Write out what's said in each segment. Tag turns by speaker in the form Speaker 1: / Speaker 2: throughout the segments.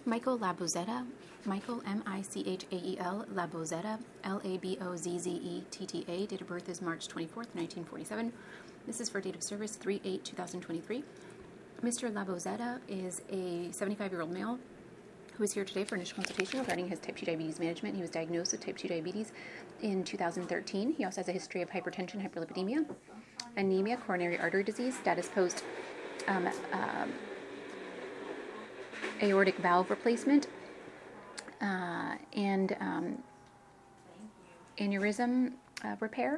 Speaker 1: Michael Labozzetta, Michael Michael Labozzetta, Labozzetta, date of birth is March 24th, 1947. This is for date of service 3/8/2023. Mr. Labozzetta is a 75-year-old male who is here today for initial consultation regarding his type 2 diabetes management. He was diagnosed with type 2 diabetes in 2013. He also has a history of hypertension, hyperlipidemia, anemia, coronary artery disease, status post aortic valve replacement, and aneurysm repair.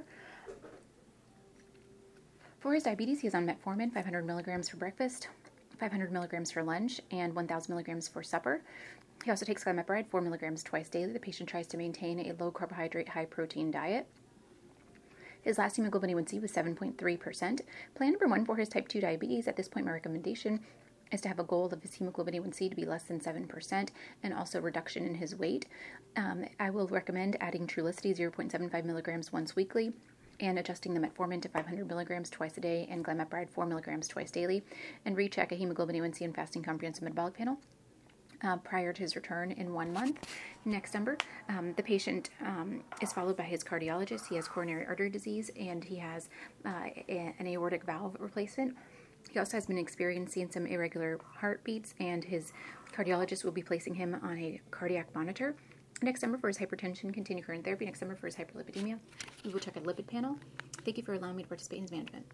Speaker 1: For his diabetes, he is on metformin, 500 milligrams for breakfast, 500 milligrams for lunch, and 1,000 milligrams for supper. He also takes glimepiride, 4 milligrams twice daily. The patient tries to maintain a low-carbohydrate, high-protein diet. His last hemoglobin A1C was 7.3%. Plan number 1 for his type 2 diabetes. At this point, my recommendation is to have a goal of his hemoglobin A1C to be less than 7% and also reduction in his weight. I will recommend adding Trulicity 0.75 milligrams once weekly and adjusting the metformin to 500 milligrams twice a day and glimepiride 4 milligrams twice daily, and recheck a hemoglobin A1C and fasting comprehensive metabolic panel prior to his return in 1 month. Next number, the patient is followed by his cardiologist. He has coronary artery disease and he has an aortic valve replacement. He also has been experiencing some irregular heartbeats, and his cardiologist will be placing him on a cardiac monitor. Next number for his hypertension, continue current therapy. Next number for his hyperlipidemia, we will check a lipid panel. Thank you for allowing me to participate in his management.